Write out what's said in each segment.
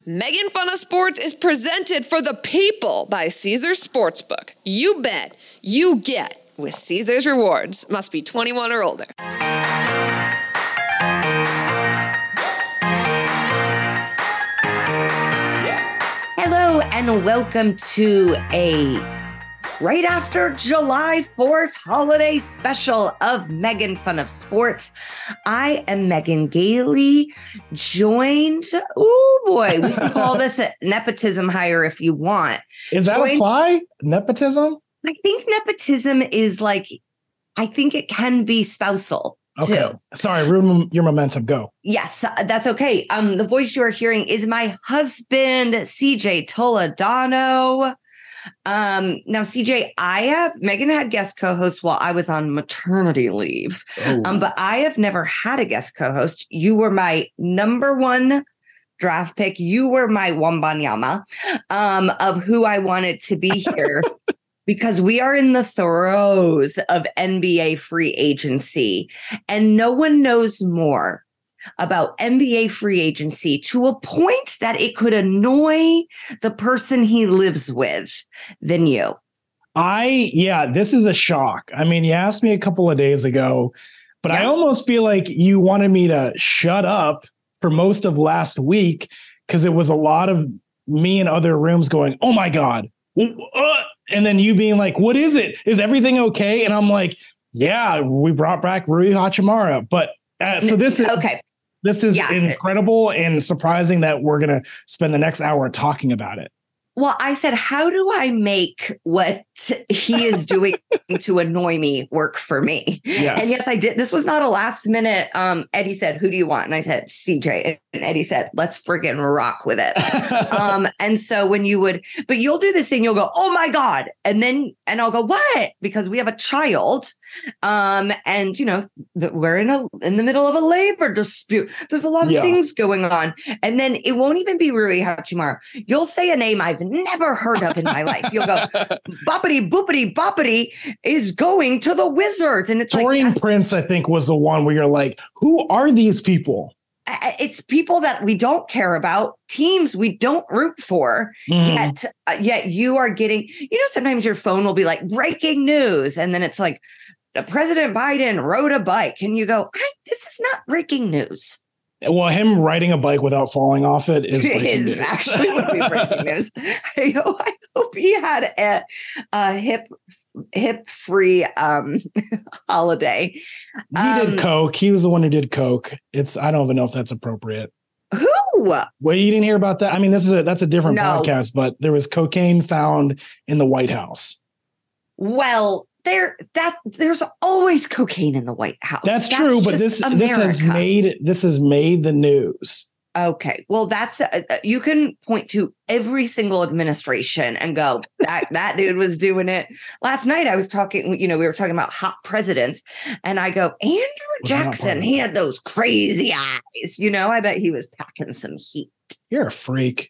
Making Fun of Sports is presented for the people by Caesars Sportsbook. You bet, you get with Caesars Rewards. Must be 21 or older. Hello and welcome to a right after July 4th holiday special of Megan Fun of Sports. I am Megan Gailey, joined, oh boy, we can call this a nepotism hire if you want. Is that apply? Nepotism? I think nepotism is like, I think it can be spousal. Okay. Too. Sorry, ruin your momentum. Go. Yes, that's okay. The voice you are hearing is my husband, CJ Toledano. Now, CJ, Megan had guest co-hosts while I was on maternity leave, but I have never had a guest co-host. You were my number one draft pick. You were my wambanyama of who I wanted to be here. Because we are in the throes of NBA free agency, and no one knows more about NBA free agency to a point that it could annoy the person he lives with than you. This is a shock. I mean, you asked me a couple of days ago, but I almost feel like you wanted me to shut up for most of last week because it was a lot of me in other rooms going, oh my God. And then you being like, what is it? Is everything okay? And I'm like, yeah, we brought back Rui Hachimura. But so this is okay. This is incredible and surprising that we're going to spend the next hour talking about it. Well, I said, how do I make what he is doing to annoy me work for me? Yes. And yes, I did. This was not a last minute. Eddie said, who do you want? And I said, CJ. And Eddie said, let's friggin' rock with it. And so but you'll do this thing, you'll go, oh my God. And I'll go, what? Because we have a child. And you know, we're in the middle of a labor dispute. There's a lot of things going on. And then it won't even be Rui Hachimura. You'll say a name I've never heard of in my life. You'll go, boppity boopity boppity is going to the Wizards. And it's Taurean Prince, I think, was the one where you're like, who are these people? It's people that we don't care about, teams we don't root for, yet you are getting, sometimes your phone will be like breaking news. And then it's like, President Biden rode a bike. And you go, this is not breaking news. Well, him riding a bike without falling off it is actually would be breaking news. I hope he had a hip-free holiday. He did coke. He was the one who did coke. I don't even know if that's appropriate. Who? Well, you didn't hear about that? I mean, that's a different podcast, but there was cocaine found in the White House. Well, there's always cocaine in the White House. That's true, but this has made the news. Okay, well, that's you can point to every single administration and go that dude was doing it. Last night I was talking, we were talking about hot presidents, and I go, Andrew Jackson, he had those crazy eyes. I bet he was packing some heat. You're a freak.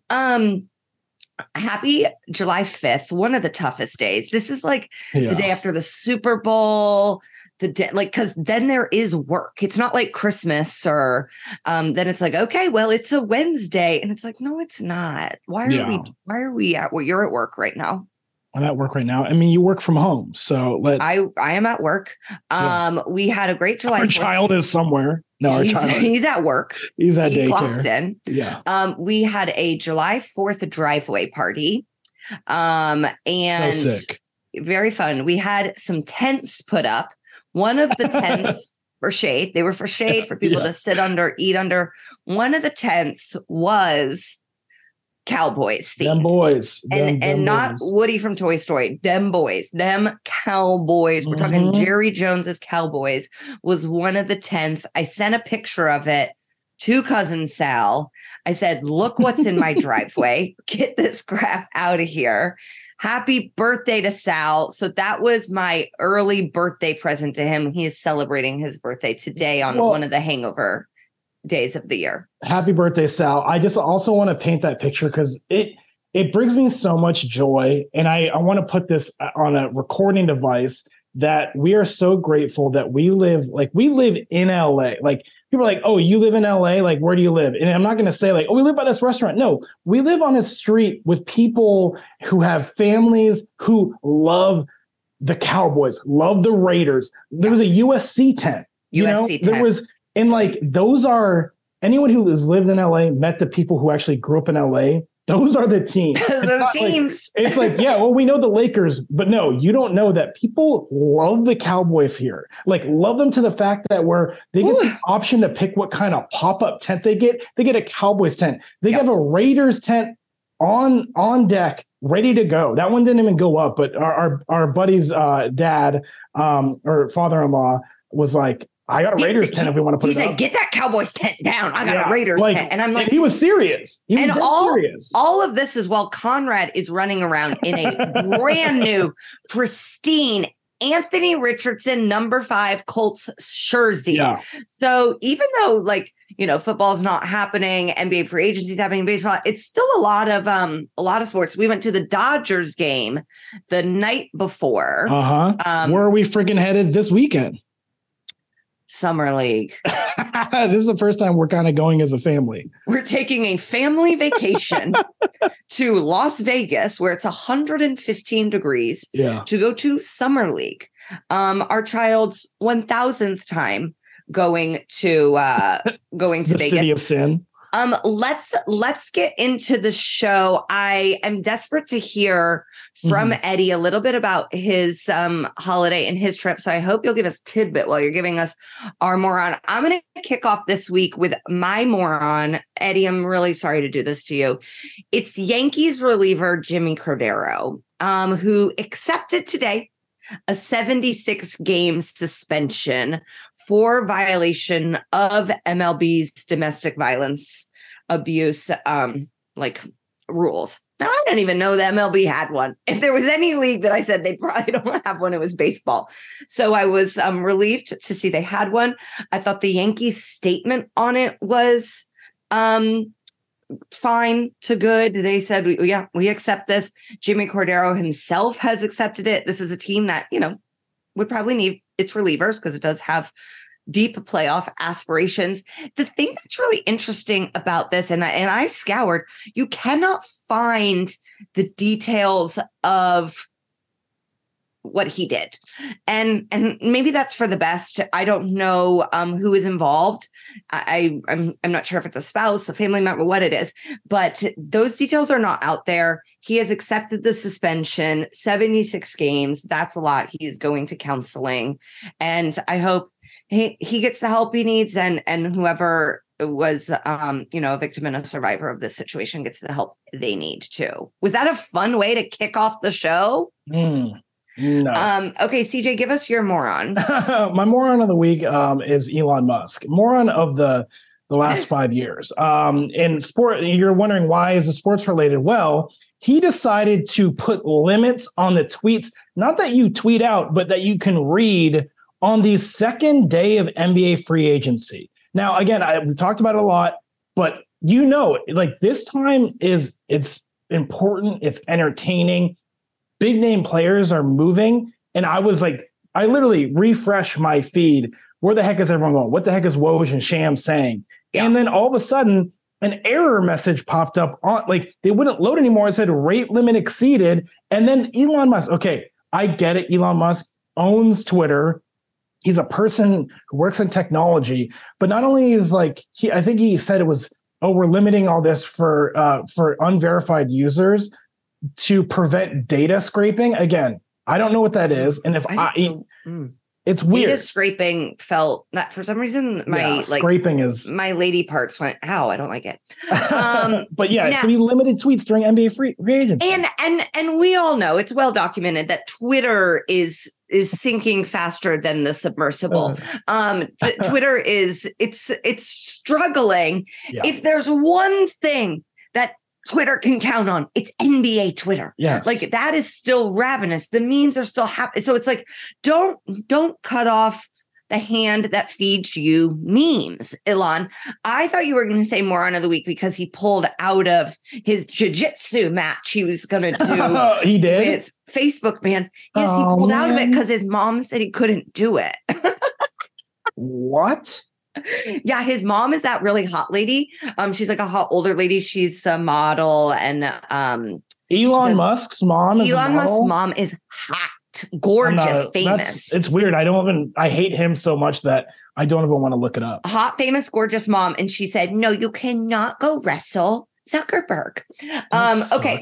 Happy July 5th, one of the toughest days. This is like the day after the Super Bowl, because then there is work. It's not like Christmas or then it's like, okay, well, it's a Wednesday. And it's like, no, it's not. Why are we at, well, you're at work right now. I'm at work right now. I mean, you work from home. So I am at work. We had a great July 4th. Our child is somewhere. No, he's at work. He's at daycare. Clocked in. Yeah. We had a July 4th driveway party. And so sick. Very fun. We had some tents put up. One of the tents for shade. They were for shade for people to sit under, eat under. One of the tents was Cowboys themed. Them boys. And not Woody from Toy Story. Them boys. Them Cowboys. We're talking Jerry Jones's Cowboys was one of the tents. I sent a picture of it to cousin Sal. I said, look what's in my driveway. Get this crap out of here. Happy birthday to Sal. So that was my early birthday present to him. He is celebrating his birthday today on one of the hangover days of the year. Happy birthday, Sal. I just also want to paint that picture because it brings me so much joy. And I want to put this on a recording device that we are so grateful that we live in LA. Like people are like, oh, you live in LA? Like, where do you live? And I'm not going to say like, oh, we live by this restaurant. No, we live on a street with people who have families who love the Cowboys, love the Raiders. There was a USC tent. USC tent. There was, and like, those are, anyone who has lived in LA, met the people who actually grew up in LA. Those are the teams. Those are the teams. Like, it's like, yeah, well, we know the Lakers, but no, you don't know that people love the Cowboys here. Like, love them to the fact that where they get the option to pick what kind of pop-up tent they get. They get a Cowboys tent. They have a Raiders tent on deck, ready to go. That one didn't even go up, but our buddy's dad or father-in-law was like, I got a Raiders tent if we want to put it up. He said, get that Cowboys tent down. I got a Raiders tent. And I'm like, and he was serious. Serious. All of this is while Conrad is running around in a brand new, pristine Anthony Richardson number 5 Colts jersey. Yeah. So even though football is not happening, NBA free agency is happening, baseball, it's still a lot of sports. We went to the Dodgers game the night before. Where are we freaking headed this weekend? Summer League. This is the first time we're kind of going as a family. We're taking a family vacation to Las Vegas, where it's 115 degrees, to go to Summer League. Our child's 1000th time going to Vegas. City of Sin. Let's get into the show. I am desperate to hear from Eddie a little bit about his holiday and his trip. So I hope you'll give us tidbit while you're giving us our moron. I'm going to kick off this week with my moron. Eddie, I'm really sorry to do this to you. It's Yankees reliever Jimmy Cordero, who accepted today a 76-game suspension for violation of MLB's domestic violence abuse rules. Now, I don't even know that MLB had one. If there was any league that I said they probably don't have one, it was baseball. So I was relieved to see they had one. I thought the Yankees statement on it was fine to good. They said, we accept this. Jimmy Cordero himself has accepted it. This is a team that, would probably need its relievers because it does have deep playoff aspirations. The thing that's really interesting about this, and I scoured, you cannot find the details of what he did. And maybe that's for the best. I don't know who is involved. I'm not sure if it's a spouse, a family member, what it is, but those details are not out there. He has accepted the suspension, 76 games. That's a lot. He's going to counseling. And I hope he gets the help he needs, and whoever was a victim and a survivor of this situation gets the help they need too. Was that a fun way to kick off the show? No. Okay, CJ, give us your moron. My moron of the week is Elon Musk. Moron of the last 5 years. In sport, you're wondering why is it sports related? Well, he decided to put limits on the tweets, not that you tweet out, but that you can read on the second day of NBA free agency. Now, again, we talked about it a lot, but this time it's important. It's entertaining. Big name players are moving. And I was like, I literally refresh my feed. Where the heck is everyone going? What the heck is Woj and Sham saying? Yeah. And then all of a sudden, an error message popped up on, they wouldn't load anymore. It said rate limit exceeded. And then Elon Musk, okay, I get it. Elon Musk owns Twitter. He's a person who works in technology, but not only is I think he said it was, we're limiting all this for unverified users to prevent data scraping. Again, I don't know what that is. And if it's weird. Data scraping felt that for some reason scraping is my lady parts went, ow, I don't like it. But yeah, it's to be limited tweets during NBA free agency. And we all know it's well documented that Twitter is sinking faster than the submersible. Twitter is it's struggling. Yeah. If there's one thing that Twitter can count on, it's NBA Twitter. Yes. That is still ravenous. The memes are still happening. So it's don't cut off the hand that feeds you memes, Elon. I thought you were going to say moron of the week because he pulled out of his jiu-jitsu match he was going to do. He did? With Facebook, man. Yes, he pulled out of it because his mom said he couldn't do it. What? Yeah, his mom is that really hot lady. She's like a hot older lady. She's a model, and Elon Musk's mom is a Elon Musk's model? mom is hot, gorgeous, famous. It's weird. I hate him so much that I don't even want to look it up. Hot, famous, gorgeous mom. And she said, no, you cannot go wrestle Zuckerberg. Okay.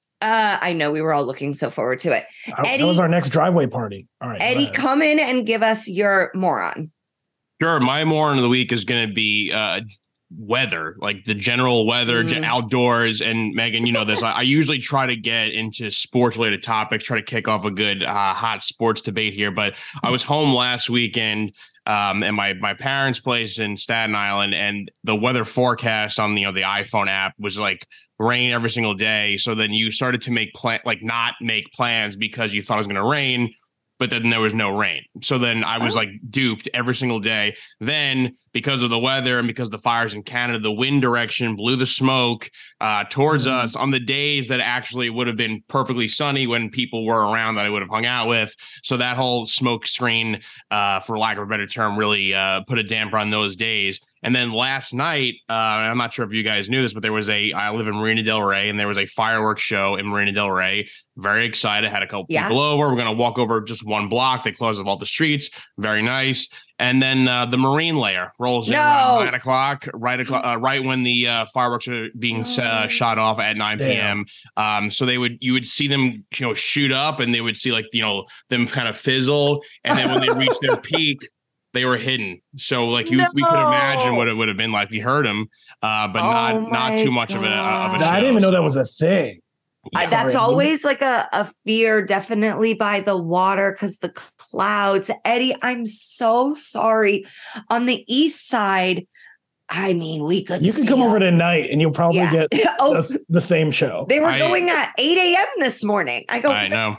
I know, we were all looking so forward to it. Eddie, that was our next driveway party. All right, Eddie, come in and give us your moron. Sure. My moron of the week is going to be weather, like the general weather, outdoors. And Megan, you know this. I usually try to get into sports related topics, try to kick off a good hot sports debate here. But I was home last weekend at my parents' place in Staten Island, and the weather forecast on the iPhone app was like rain every single day. So then you started to not make plans because you thought it was going to rain, but then there was no rain. So then I was like duped every single day. Then because of the weather and because of the fires in Canada, the wind direction blew the smoke towards us on the days that actually would have been perfectly sunny when people were around that I would have hung out with. So that whole smoke screen, for lack of a better term, really put a damper on those days. And then last night, I'm not sure if you guys knew this, but I live in Marina Del Rey, and there was a fireworks show in Marina Del Rey. Very excited. Had a couple people over. We're going to walk over just one block. They closed off all the streets. Very nice. And then the Marine layer rolls in around 9 o'clock, right when the fireworks are being shot off at 9 p.m. So you would see them, shoot up, and they would see them kind of fizzle. And then when they reach their peak, they were hidden. So we could imagine what it would have been like. We heard them, but not too much of a show. I didn't even know that was a thing. That's always like a fear, definitely by the water, because the clouds. Eddie, I'm so sorry. On the east side, I mean, you can come over tonight and you'll probably get the same show. They were going at 8 a.m. this morning. I know.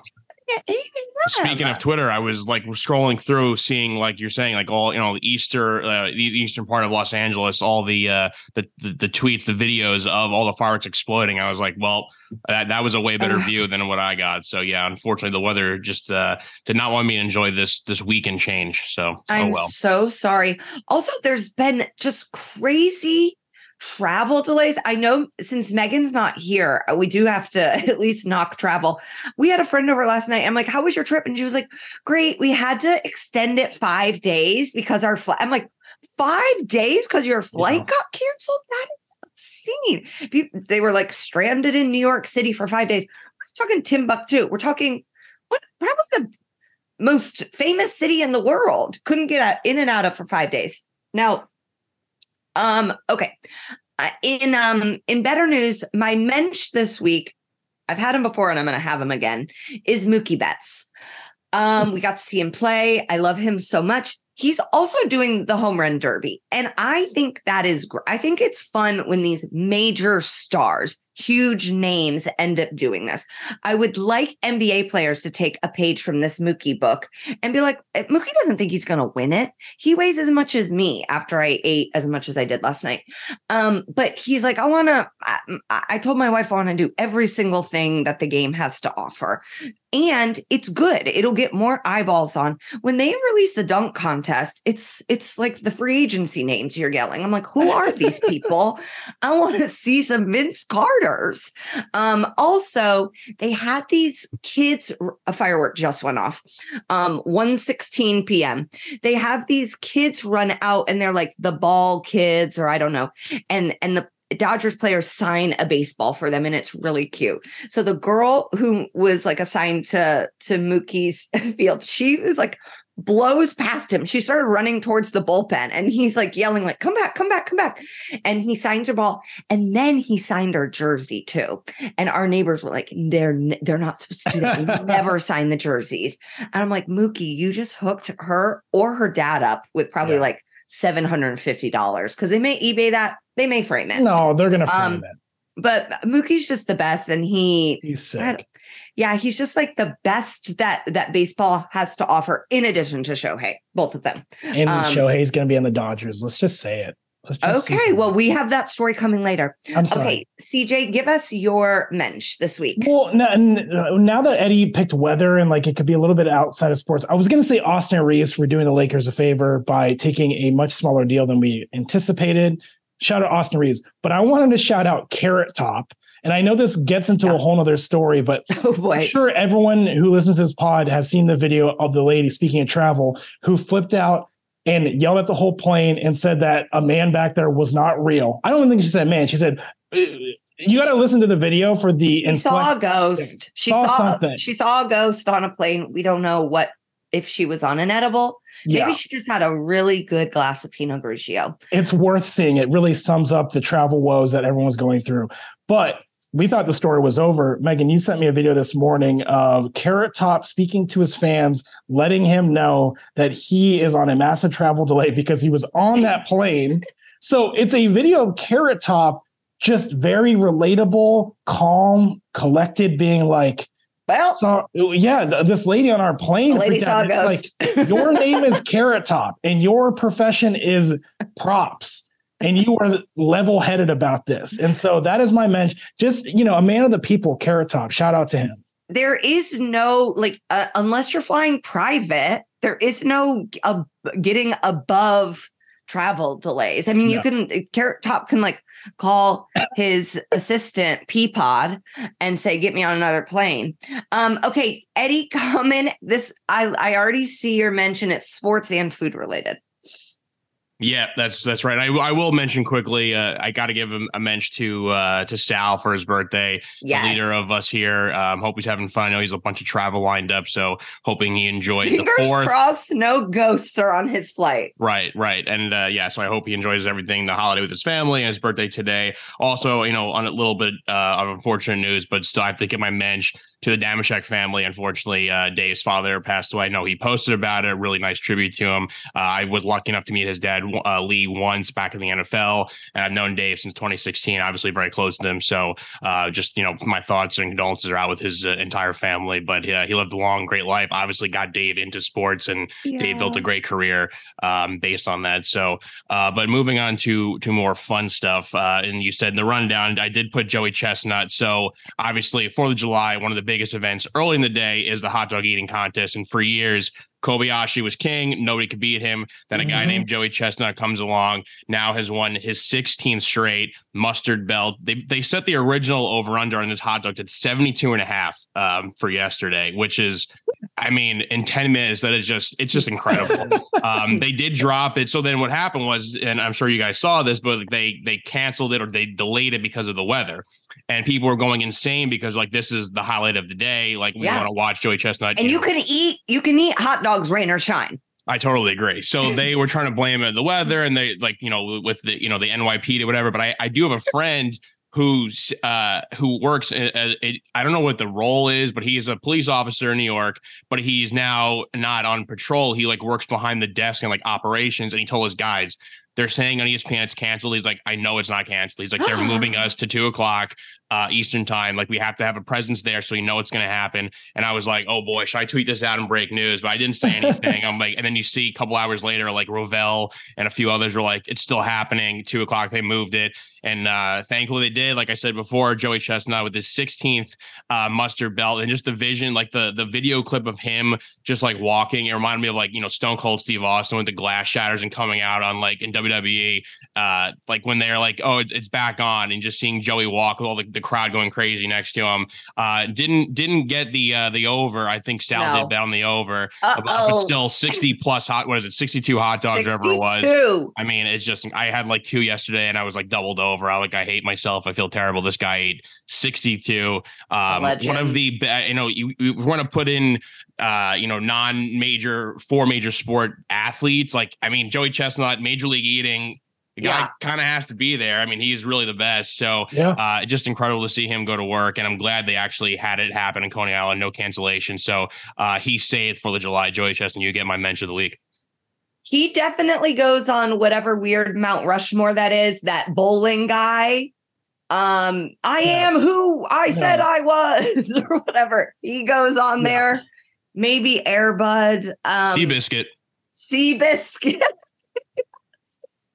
Speaking of Twitter, I was scrolling through, seeing you're saying, all the eastern part of Los Angeles, all the tweets, the videos of all the fireworks exploding. I was like, well, that was a way better view than what I got. So yeah, unfortunately, the weather just did not want me to enjoy this weekend change. So I'm so sorry. Also, there's been just crazy travel delays. I know since Megan's not here, we do have to at least knock travel. We had a friend over last night. I'm like, how was your trip? And she was like, great. We had to extend it 5 days because our flight. I'm like, 5 days because your flight got canceled? That is obscene. They were stranded in New York City for 5 days. We're talking Timbuktu. We're talking probably the most famous city in the world. Couldn't get in and out of for 5 days. Now, okay. In better news, my mensch this week, I've had him before and I'm going to have him again, is Mookie Betts. We got to see him play. I love him so much. He's also doing the home run derby. And I think that is great. I think it's fun when these major stars, huge names, end up doing this. I would like NBA players to take a page from this Mookie book and be like, Mookie doesn't think he's going to win it. He weighs as much as me after I ate as much as I did last night. But he's like, I told my wife I want to do every single thing that the game has to offer. And it's good. It'll get more eyeballs on. When they release the dunk contest, it's like the free agency names you're yelling. I'm like, who are these people? I want to see some Vince Carters. Also, they had these kids, a firework just went off, 1:16 p.m. They have these kids run out and they're like the ball kids, or I don't know. And the Dodgers players sign a baseball for them, and it's really cute. So the girl who was assigned to Mookie's field, she was blows past him. She started running towards the bullpen, and he's yelling come back, come back, come back. And he signs her ball, and then he signed her jersey too. And our neighbors were like, they're not supposed to do that. They never sign the jerseys. And I'm like, Mookie, you just hooked her or her dad up with probably $750 because they may eBay that. They may frame it. No, they're going to frame it. But Mookie's just the best. And he's sick. He's just the best that baseball has to offer in addition to Shohei, both of them. And Shohei's going to be on the Dodgers. Let's just say it. Okay, well, we have that story coming later. I'm sorry. Okay, CJ, give us your mensch this week. Well, now that Eddie picked weather and like it could be a little bit outside of sports, I was going to say Austin Reeves for doing the Lakers a favor by taking a much smaller deal than we anticipated. Shout out Austin Reeves. But I wanted to shout out Carrot Top. And I know this gets into a whole nother story, but I'm sure everyone who listens to this pod has seen the video of the lady, speaking of travel, who flipped out and yelled at the whole plane and said that a man back there was not real. I don't even think she said man. She said, you got to listen to the video for the. She saw a ghost. She saw a ghost on a plane. We don't know if she was on an edible. Maybe she just had a really good glass of Pinot Grigio. It's worth seeing. It really sums up the travel woes that everyone's going through. But we thought the story was over. Megan, you sent me a video this morning of Carrot Top speaking to his fans, letting him know that he is on a massive travel delay because he was on that plane. So it's a video of Carrot Top, just very relatable, calm, collected, being like, well, this lady on our plane. The lady saw a ghost. Like, your name is Carrot Top and your profession is props. And you are level-headed about this. And so that is my mention. Just, a man of the people, Carrot Top. Shout out to him. There is no, unless you're flying private, there is no getting above travel delays. I mean, Carrot Top can call his assistant Peapod and say, get me on another plane. Okay, Eddie, comment this. I already see your mention. It's sports and food related. Yeah, that's right. I will mention quickly. I got to give him a mention to Sal for his birthday. Yes. The leader of us here. Hope he's having fun. I know he's a bunch of travel lined up, so hoping he enjoyed the 4th. Fingers crossed, no ghosts are on his flight. Right, and so I hope he enjoys everything, the holiday with his family and his birthday today. Also, on a little bit of unfortunate news, but still I have to give my mention to the Damashek family. Unfortunately, Dave's father passed away. I know he posted about it. A really nice tribute to him. I was lucky enough to meet his dad, Lee, once back in the NFL, and I've known Dave since 2016. Obviously, very close to them. So, my thoughts and condolences are out with his entire family. But he lived a long, great life. Obviously, got Dave into sports, and Dave built a great career based on that. So, but moving on to more fun stuff. And you said in the rundown, I did put Joey Chestnut. So, obviously, 4th of July, one of the biggest events early in the day is the hot dog eating contest. And for years, Kobayashi was king. Nobody could beat him. Then a guy named Joey Chestnut comes along, now has won his 16th straight mustard belt. They set the original over-under on this hot dog to 72.5 for yesterday, which is, in 10 minutes, it's just incredible. They did drop it. So then what happened was, and I'm sure you guys saw this, but they canceled it or they delayed it because of the weather. And people were going insane because this is the highlight of the day. We want to watch Joey Chestnut. And you can eat hot dogs, rain or shine. I totally agree. So they were trying to blame it the weather and they with the, the NYPD or whatever. But I do have a friend who works I don't know what the role is, but he is a police officer in New York, but he's now not on patrol. He works behind the desk in operations. And he told his guys, they're saying on ESPN it's canceled. He's like, I know it's not canceled. He's like, they're moving us to 2:00 Eastern time. We have to have a presence there, so it's going to happen. And I was like, oh boy, should I tweet this out and break news? But I didn't say anything. I'm like, and then you see a couple hours later, Rovell and a few others were like, it's still happening. 2:00, they moved it. And thankfully they did. Like I said before, Joey Chestnut with his 16th mustard belt, and just the vision, the video clip of him just walking. It reminded me of Stone Cold Steve Austin with the glass shatters and coming out on in WWE, when they're oh, it's back on, and just seeing Joey walk with all the crowd going crazy next to him. Didn't get the over. I think Sal did bet on the over, but still 60 plus 62 hot dogs, 62. whatever it was. It's just, I had 2 yesterday and I was doubled over. I hate myself. I feel terrible. This guy ate 62. One of the, you want to put in, non-major, 4 major sport athletes. Joey Chestnut, Major League Eating, the guy kind of has to be there. He's really the best. So just incredible to see him go to work. And I'm glad they actually had it happen in Coney Island, no cancellation. So he's safe for the July. Joey Chestnut, you get my mention of the week. He definitely goes on whatever weird Mount Rushmore that is, that bowling guy. I am who I said I was, or whatever. He goes on there. Maybe Airbud. Seabiscuit. Seabiscuit.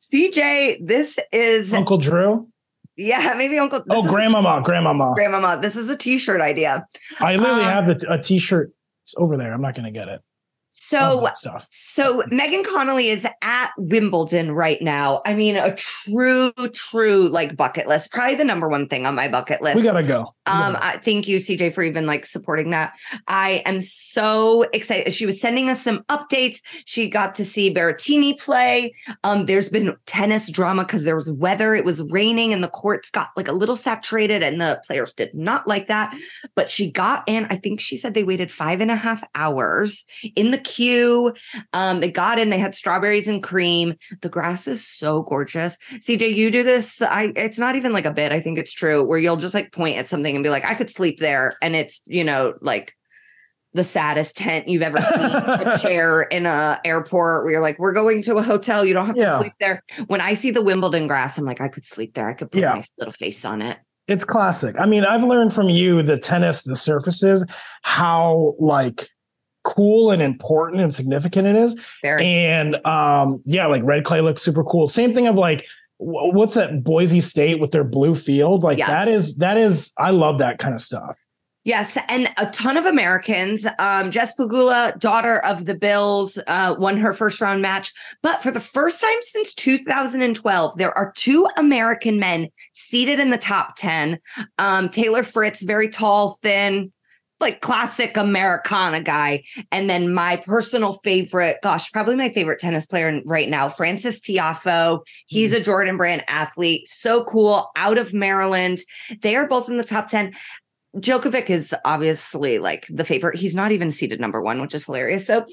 CJ, this is Uncle Drew. Yeah, maybe Uncle. Grandmama. This is a t-shirt idea. I literally have a t-shirt. It's over there. I'm not going to get it. So Megan Connolly is at Wimbledon right now. I mean, a true like bucket list. Probably the number one thing on my bucket list. We gotta go. Thank you, CJ, for even like supporting that. I am so excited. She was sending us some updates. She got to see Berrettini play. There's been tennis drama because there was weather. It was raining and the courts got like a little saturated and the players did not like that. But she got in. I think she said they waited 5.5 hours in the queue. They got in. They had strawberries and cream. The grass is so gorgeous. CJ, you do this. It's not even like a bit. I think it's true. Where you'll just like point at something and be like, I could sleep there. And it's, like the saddest tent you've ever seen, a chair in a airport where you're like, we're going to a hotel. You don't have to sleep there. When I see the Wimbledon grass, I'm like, I could sleep there. I could put my little face on it. It's classic. I mean, I've learned from you, the surfaces, how like cool and important and significant it is. And like red clay looks super cool. Same thing of like, what's that Boise State with their blue field? Like that is, I love that kind of stuff. Yes. And a ton of Americans. Jess Pegula, daughter of the Bills, won her first round match. But for the first time since 2012, there are 2 American men seated in the top 10. Taylor Fritz, very tall, thin, like classic Americana guy. And then my personal favorite, probably my favorite tennis player right now, Francis Tiafoe. He's a Jordan Brand athlete. So cool. Out of Maryland. They are both in the top 10. Djokovic is obviously like the favorite. He's not even seeded number 1, which is hilarious. So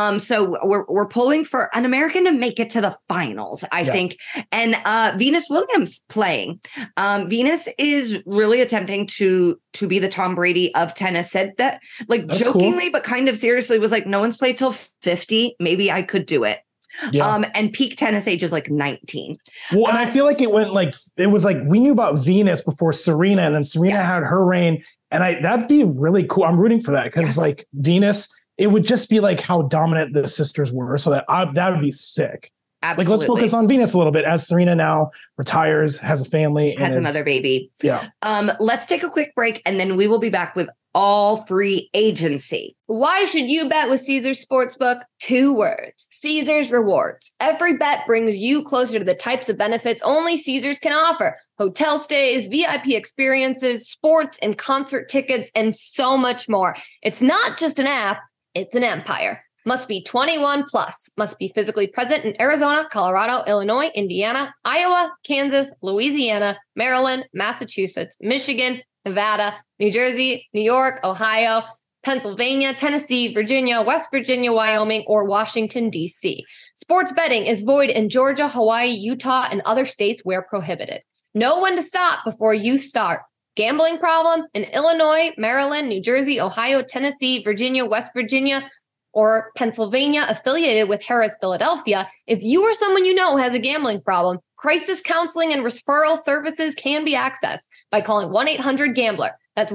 we're pulling for an American to make it to the finals, I think. And Venus Williams playing. Venus is really attempting to be the Tom Brady of tennis. Said that like That's jokingly, cool. But kind of seriously was like, no one's played till 50. Maybe I could do it. Yeah. And peak tennis age is like 19. Well, and I feel like it was like we knew about Venus before Serena, and then Serena had her reign. And that'd be really cool. I'm rooting for that because like Venus, it would just be like how dominant the sisters were. So that would be sick. Absolutely. Like, let's focus on Venus a little bit as Serena now retires, has a family, and has another baby. Yeah. Let's take a quick break and then we will be back with all free agency. Why should you bet with Caesars Sportsbook? 2 words: Caesars Rewards. Every bet brings you closer to the types of benefits only Caesars can offer. Hotel stays, VIP experiences, sports and concert tickets, and so much more. It's not just an app, it's an empire. Must be 21 plus. Must be physically present in Arizona, Colorado, Illinois, Indiana, Iowa, Kansas, Louisiana, Maryland, Massachusetts, Michigan, Nevada, New Jersey, New York, Ohio, Pennsylvania, Tennessee, Virginia, West Virginia, Wyoming, or Washington, D.C. Sports betting is void in Georgia, Hawaii, Utah, and other states where prohibited. Know when to stop before you start. Gambling problem? In Illinois, Maryland, New Jersey, Ohio, Tennessee, Virginia, West Virginia, or Pennsylvania affiliated with Harris Philadelphia, if you or someone you know has a gambling problem, crisis counseling and referral services can be accessed by calling 1-800-GAMBLER. That's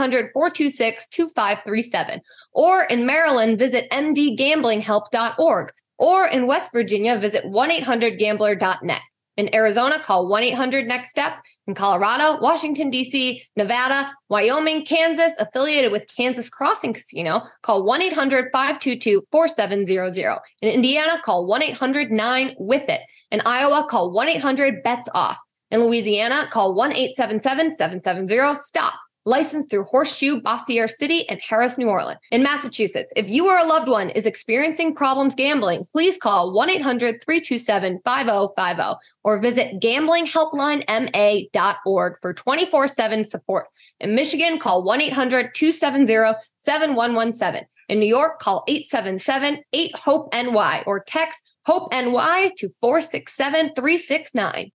1-800-426-2537. Or in Maryland, visit mdgamblinghelp.org. Or in West Virginia, visit 1-800-GAMBLER.net. In Arizona, call 1-800-NEXT-STEP. In Colorado, Washington, D.C., Nevada, Wyoming, Kansas, affiliated with Kansas Crossing Casino, call 1-800-522-4700. In Indiana, call 1-800-9-WITH-IT. In Iowa, call 1-800-BETS-OFF. In Louisiana, call 1-877-770-STOP. Licensed through Horseshoe, Bossier City, and Harris, New Orleans. In Massachusetts, if you or a loved one is experiencing problems gambling, please call 1-800-327-5050 or visit gamblinghelplinema.org for 24/7 support. In Michigan, call 1-800-270-7117. In New York, call 877-8-HOPE-NY or text HOPE-NY to 467-369.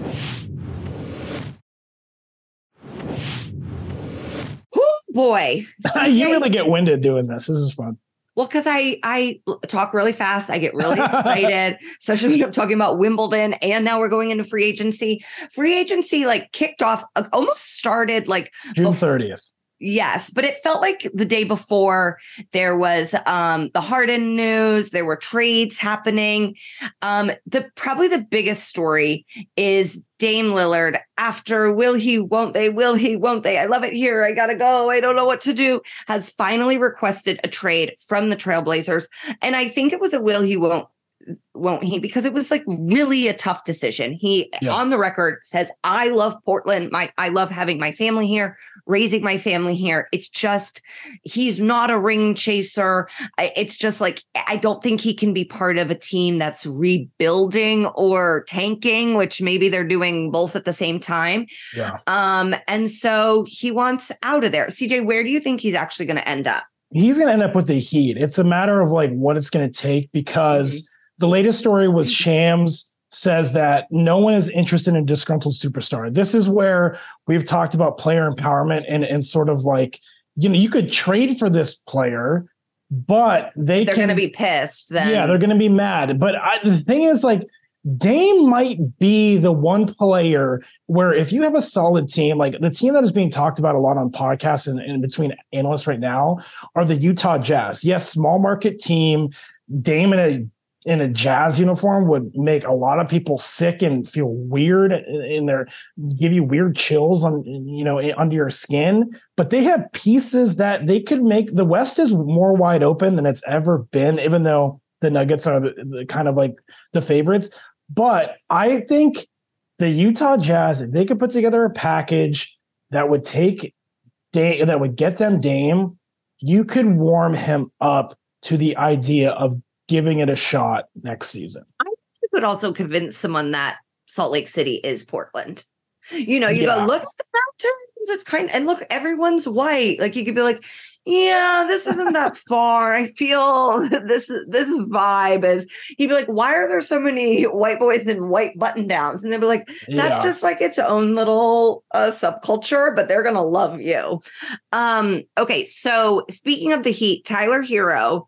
Boy, you really get winded doing this. This is fun. Well, because I talk really fast. I get really excited, especially when I'm talking about Wimbledon. And now we're going into free agency. Free agency like kicked off, almost started like June 30th. Yes, but it felt like the day before there was the Harden news, there were trades happening. Probably the biggest story is Dame Lillard after will he, won't they, I love it here, I gotta go, I don't know what to do, has finally requested a trade from the Trailblazers. And I think it was a will he, won't he, because it was like really a tough decision. He on the record says, I love Portland. I love having my family here, raising my family here. It's just, he's not a ring chaser. It's just like, I don't think he can be part of a team that's rebuilding or tanking, which maybe they're doing both at the same time. Yeah. And so he wants out of there. CJ, where do you think he's actually going to end up? He's going to end up with the Heat. It's a matter of like what it's going to take, because the latest story was Shams says that no one is interested in a disgruntled superstar. This is where we've talked about player empowerment and sort of like, you could trade for this player, but they're going to be pissed. Then. Yeah, they're going to be mad. But the thing is, like, Dame might be the one player where if you have a solid team, like the team that is being talked about a lot on podcasts and between analysts right now are the Utah Jazz. Yes, small market team. Dame in a Jazz uniform would make a lot of people sick and feel weird give you weird chills on, under your skin, but they have pieces that they could make. The West is more wide open than it's ever been, even though the Nuggets are the kind of like the favorites. But I think the Utah Jazz, if they could put together a package that would take Dame, that would get them Dame, you could warm him up to the idea of giving it a shot next season. I could also convince someone that Salt Lake City is Portland. You go, look at the mountains. It's and look, everyone's white. Like you could be like, yeah, this isn't that far. I feel this vibe is. He'd be like, why are there so many white boys in white button downs? And they'd be like, that's just like its own little subculture, but they're gonna love you. Okay, so speaking of the Heat, Tyler Hero.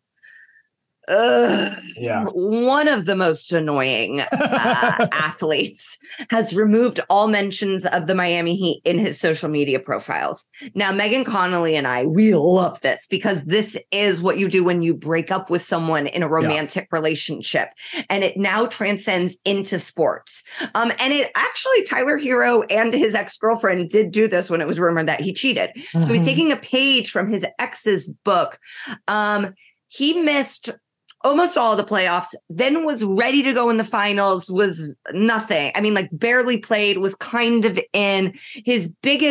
One of the most annoying athletes has removed all mentions of the Miami Heat in his social media profiles. Now, Megan Connolly and we love this because this is what you do when you break up with someone in a romantic relationship, and it now transcends into sports. And it actually, Tyler Hero and his ex-girlfriend did do this when it was rumored that he cheated. Mm-hmm. So he's taking a page from his ex's book. He missed almost all the playoffs, then was ready to go in the finals, was nothing. I mean, like barely played, was kind of in. His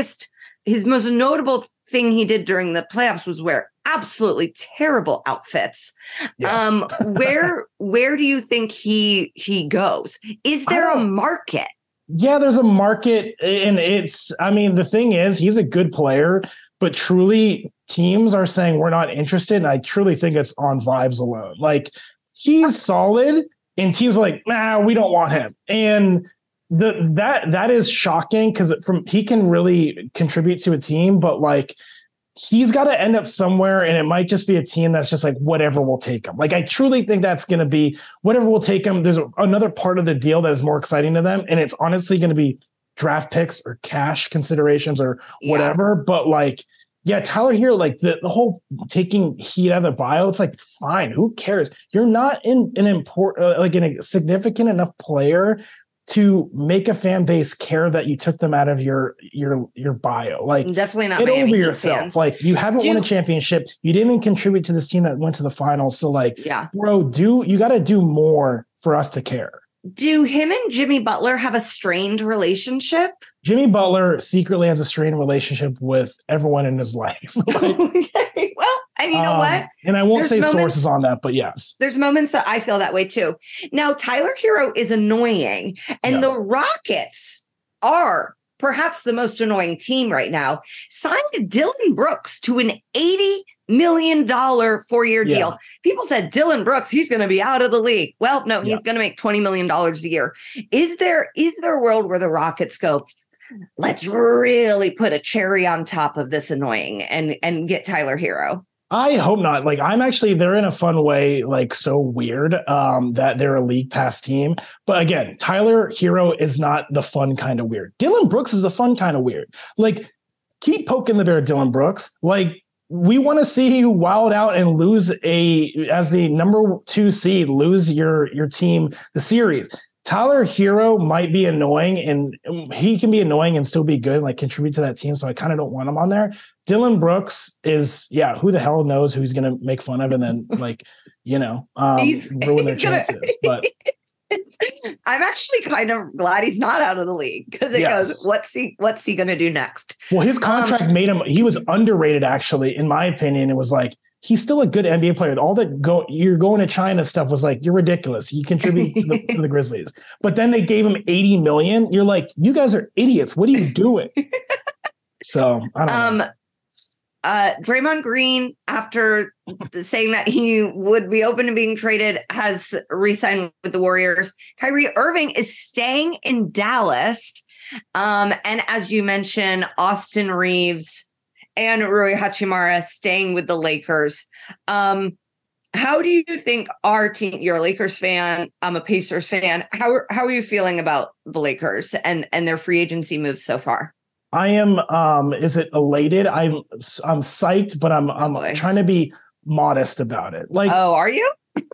most notable thing he did during the playoffs was wear absolutely terrible outfits. Yes. Where do you think he goes? Is there a market? Yeah, there's a market. And the thing is, he's a good player, but truly teams are saying we're not interested. And I truly think it's on vibes alone. Like he's solid and teams are like, nah, we don't want him. And that is shocking because he can really contribute to a team, but like he's got to end up somewhere, and it might just be a team that's just like whatever will take him. Like I truly think that's going to be whatever will take him. There's another part of the deal that is more exciting to them, and it's honestly going to be draft picks or cash considerations or whatever. But like, yeah, Tyler here, like the whole taking Heat out of the bio, it's like fine, who cares? You're not in an important, like in a significant enough player to make a fan base care that you took them out of your bio. Like definitely not. Get Miami over Heat yourself. Fans. Like you haven't won a championship. You didn't even contribute to this team that went to the finals. So like, bro, you got to do more for us to care. Do him and Jimmy Butler have a strained relationship? Jimmy Butler secretly has a strained relationship with everyone in his life. Okay. Well, and you know what? And I won't say sources on that, but yes. There's moments that I feel that way too. Now, Tyler Hero is annoying, and the Rockets are perhaps the most annoying team right now. Signed Dillon Brooks to an $80 million 4-year deal. People said Dillon Brooks, he's going to be out of the league. Well, no, he's going to make $20 million a year. Is there a world where the Rockets go, let's really put a cherry on top of this annoying and get Tyler Hero? I hope not. Like they're in a fun way, like so weird that they're a league pass team. But again, Tyler Hero is not the fun kind of weird. Dillon Brooks is the fun kind of weird. Like keep poking the bear, Dylan Brooks. Like, we want to see you wild out and lose as the number 2 seed, lose your team the series. Tyler Hero might be annoying, and he can be annoying and still be good, like contribute to that team. So I kind of don't want him on there. Dylan Brooks is, who the hell knows who he's going to make fun of and then ruin their chances. But I'm actually kind of glad he's not out of the league, because it goes, what's he going to do next? Well, his contract made him, he was underrated, actually, in my opinion. It was like, he's still a good NBA player. All that you're going to China stuff was like, you're ridiculous. You contribute to the Grizzlies. But then they gave him $80 million. You're like, you guys are idiots. What are you doing? So I don't know. Draymond Green, after saying that he would be open to being traded, has re-signed with the Warriors. Kyrie Irving is staying in Dallas. And as you mentioned, Austin Reeves and Rui Hachimura staying with the Lakers. How do you think our team, you're a Lakers fan, I'm a Pacers fan, how are you feeling about the Lakers and their free agency moves so far? I am, is it elated? I'm psyched, but I'm trying to be modest about it. Like, oh, are you?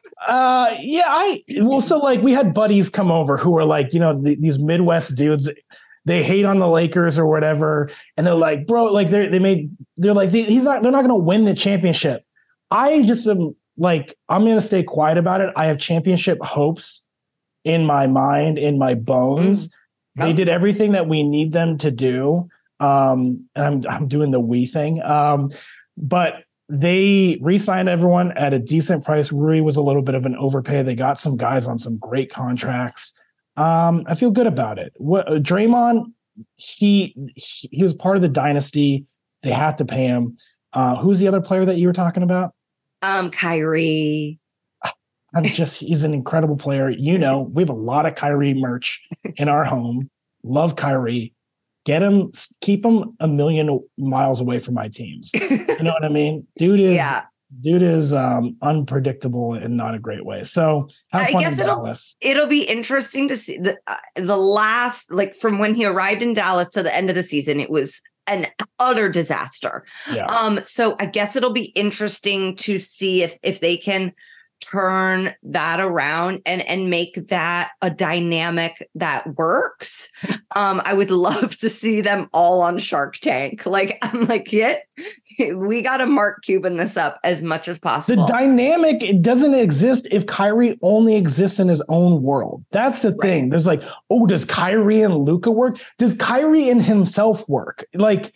So like we had buddies come over who were like, these Midwest dudes, they hate on the Lakers or whatever. And they're like, bro, like they're not going to win the championship. I just am like, I'm going to stay quiet about it. I have championship hopes in my mind, in my bones. Mm. They did everything that we need them to do. And I'm doing the we thing. But they re-signed everyone at a decent price. Rui was a little bit of an overpay. They got some guys on some great contracts. I feel good about it. Draymond, he was part of the dynasty. They had to pay him. Who's the other player that you were talking about? Kyrie. He's an incredible player. We have a lot of Kyrie merch in our home. Love Kyrie. Get him, keep him a million miles away from my teams. You know what I mean? Dude is unpredictable in not a great way. So I guess it'll be interesting to see the last, like from when he arrived in Dallas to the end of the season, it was an utter disaster. Yeah. So I guess it'll be interesting to see if they can turn that around and make that a dynamic that works. I would love to see them all on Shark Tank. Like, I'm like, we got to Mark Cuban this up as much as possible. The dynamic, it doesn't exist if Kyrie only exists in his own world. That's the thing. There's like, oh, does Kyrie and Luka work? Does Kyrie and himself work? Like,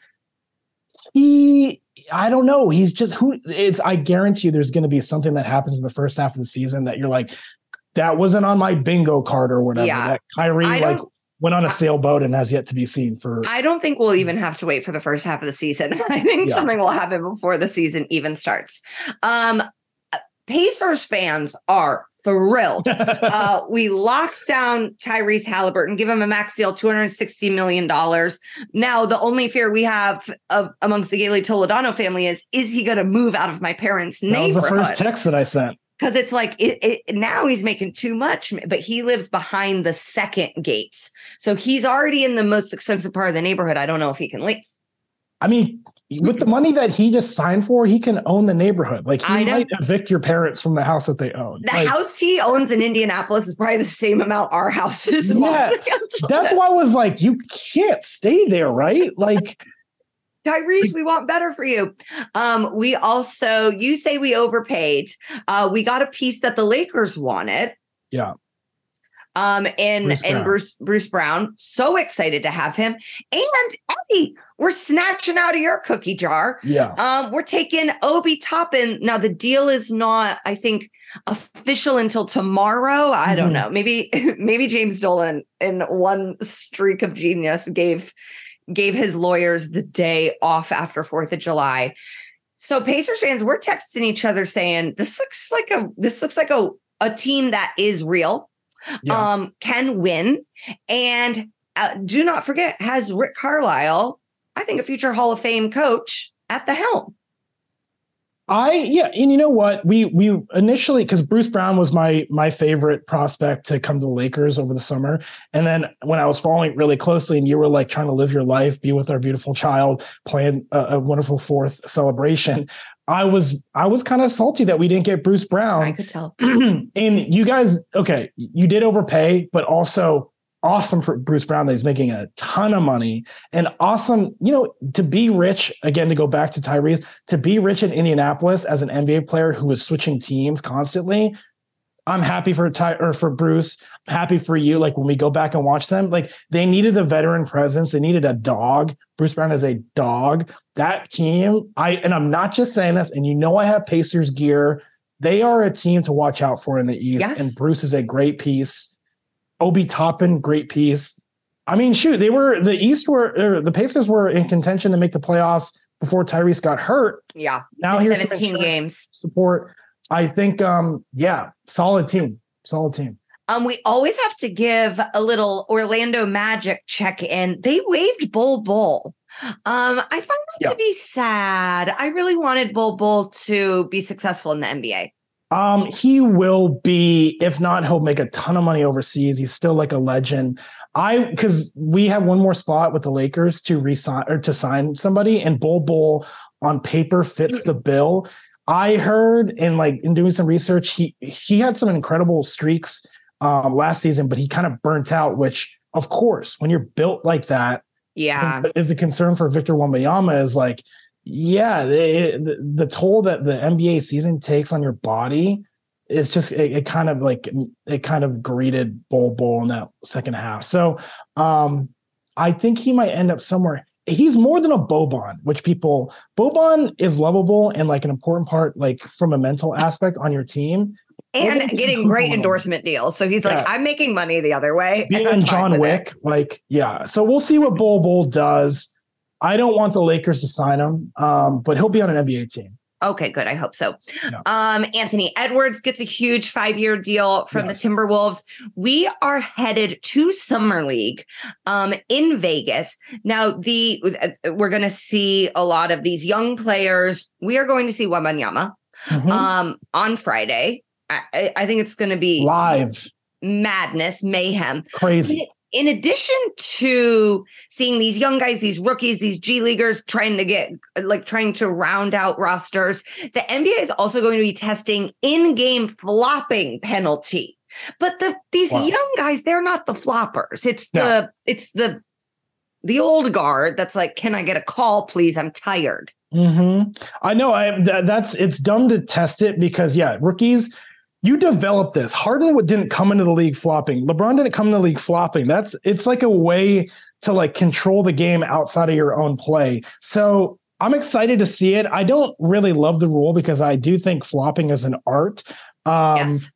I don't know. He's just I guarantee you there's going to be something that happens in the first half of the season that you're like, that wasn't on my bingo card or whatever. Yeah. That Kyrie went on a sailboat and has yet to be seen I don't think we'll even have to wait for the first half of the season. I think something will happen before the season even starts. Pacers fans are thrilled. We locked down Tyrese Halliburton, give him a max deal, $260 million. Now, the only fear we have amongst the Gayle Toledano family is he going to move out of my parents' neighborhood? That was the first text that I sent. Because it's like, now he's making too much, but he lives behind the second gates. So he's already in the most expensive part of the neighborhood. I don't know if he can leave. I mean, with the money that he just signed for, he can own the neighborhood. Like, he might evict your parents from the house that they own. The house he owns in Indianapolis is probably the same amount our house is in Los Angeles. That's why I was like, you can't stay there, right? Like, Tyrese, we want better for you. We also, you say we overpaid. We got a piece that the Lakers wanted. Yeah. Bruce Brown. So excited to have him. And Eddie, we're snatching out of your cookie jar. Yeah. We're taking Obi Toppin. Now the deal is not, I think, official until tomorrow. I don't know. Maybe James Dolan, in one streak of genius, gave his lawyers the day off after 4th of July. So Pacers fans, we're texting each other saying this looks like a team that is real. Yeah. Can win, and do not forget, has Rick Carlisle, I think a future Hall of Fame coach, at the helm. And you know what? We initially, because Bruce Brown was my favorite prospect to come to the Lakers over the summer. And then when I was following really closely and you were like trying to live your life, be with our beautiful child, plan a wonderful fourth celebration, I was kind of salty that we didn't get Bruce Brown. I could tell. And you guys, okay, you did overpay, but also awesome for Bruce Brown that he's making a ton of money, and awesome, to be rich again, to go back to Tyrese, to be rich in Indianapolis as an NBA player who was switching teams constantly. I'm happy for Bruce. I'm happy for you. Like when we go back and watch them, like they needed a veteran presence. They needed a dog. Bruce Brown is a dog. That team, I'm not just saying this, and I have Pacers gear. They are a team to watch out for in the East. Yes. And Bruce is a great piece. Obi Toppin, great piece. I mean, shoot, the Pacers were in contention to make the playoffs before Tyrese got hurt. Yeah. Now here's 17 games support. I think, solid team. We always have to give a little Orlando Magic check-in. They waived Bol Bol. I find that to be sad. I really wanted Bol Bol to be successful in the NBA. He will be, if not, he'll make a ton of money overseas. He's still like a legend. Because we have one more spot with the Lakers to resign or to sign somebody, and Bol Bol on paper fits the bill. I heard in doing some research, he had some incredible streaks last season, but he kind of burnt out, which of course, when you're built like that, if the concern for Victor Wembanyama is like, the toll that the NBA season takes on your body is just it kind of greeted Bol Bol in that second half. So I think he might end up somewhere. He's more than a Boban, Boban is lovable and like an important part, like from a mental aspect on your team. And getting great endorsement deals. So he's like, I'm making money the other way. And John Wick, So we'll see what Bol Bol does. I don't want the Lakers to sign him, but he'll be on an NBA team. Okay, good. I hope so. No. Anthony Edwards gets a huge 5-year deal from the Timberwolves. We are headed to Summer League in Vegas. Now, we're going to see a lot of these young players. We are going to see Wembanyama on Friday. I think it's going to be live madness, mayhem, crazy. In addition to seeing these young guys, these rookies, these G Leaguers trying to round out rosters, the NBA is also going to be testing in-game flopping penalty. But these young guys, they're not the floppers. It's the old guard that's like, can I get a call, please? I'm tired. Mm-hmm. I know. It's dumb to test it because rookies. You develop this. Harden didn't come into the league flopping. LeBron didn't come into the league flopping. It's like a way to like control the game outside of your own play. So I'm excited to see it. I don't really love the rule because I do think flopping is an art. Yes.